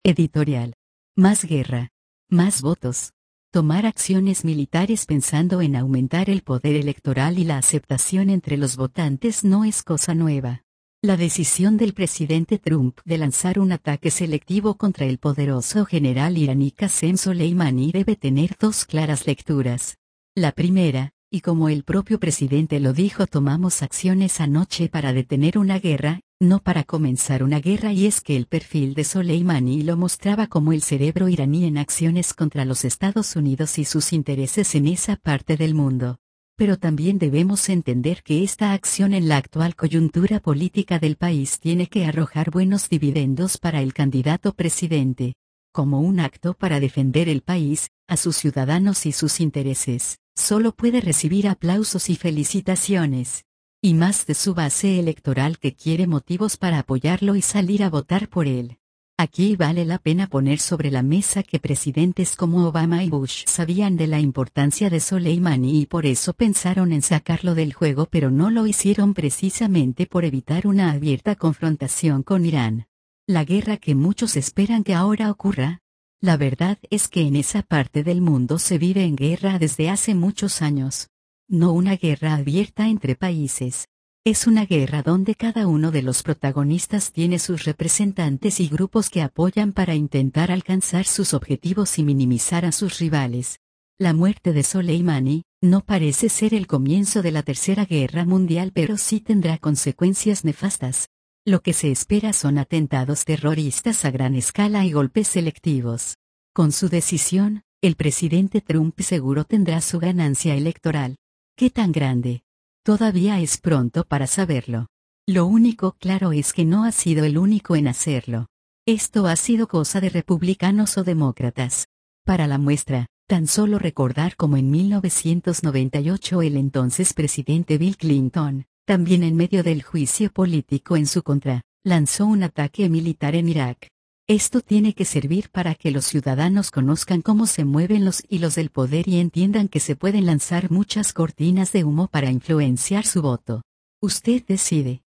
Editorial. Más guerra. Más votos. Tomar acciones militares pensando en aumentar el poder electoral y la aceptación entre los votantes no es cosa nueva. La decisión del presidente Trump de lanzar un ataque selectivo contra el poderoso general iraní Qasem Soleimani debe tener dos claras lecturas. La primera, y como el propio presidente lo dijo, tomamos acciones anoche para detener una guerra, no para comenzar una guerra, y es que el perfil de Soleimani lo mostraba como el cerebro iraní en acciones contra los Estados Unidos y sus intereses en esa parte del mundo. Pero también debemos entender que esta acción en la actual coyuntura política del país tiene que arrojar buenos dividendos para el candidato presidente. Como un acto para defender el país, a sus ciudadanos y sus intereses, solo puede recibir aplausos y felicitaciones. Y más de su base electoral, que quiere motivos para apoyarlo y salir a votar por él. Aquí vale la pena poner sobre la mesa que presidentes como Obama y Bush sabían de la importancia de Soleimani y por eso pensaron en sacarlo del juego, pero no lo hicieron precisamente por evitar una abierta confrontación con Irán. La guerra que muchos esperan que ahora ocurra. La verdad es que en esa parte del mundo se vive en guerra desde hace muchos años. No una guerra abierta entre países. Es una guerra donde cada uno de los protagonistas tiene sus representantes y grupos que apoyan para intentar alcanzar sus objetivos y minimizar a sus rivales. La muerte de Soleimani no parece ser el comienzo de la Tercera Guerra Mundial, pero sí tendrá consecuencias nefastas. Lo que se espera son atentados terroristas a gran escala y golpes selectivos. Con su decisión, el presidente Trump seguro tendrá su ganancia electoral. ¿Qué tan grande? Todavía es pronto para saberlo. Lo único claro es que no ha sido el único en hacerlo. Esto ha sido cosa de republicanos o demócratas. Para la muestra, tan solo recordar cómo en 1998 el entonces presidente Bill Clinton, también en medio del juicio político en su contra, lanzó un ataque militar en Irak. Esto tiene que servir para que los ciudadanos conozcan cómo se mueven los hilos del poder y entiendan que se pueden lanzar muchas cortinas de humo para influenciar su voto. Usted decide.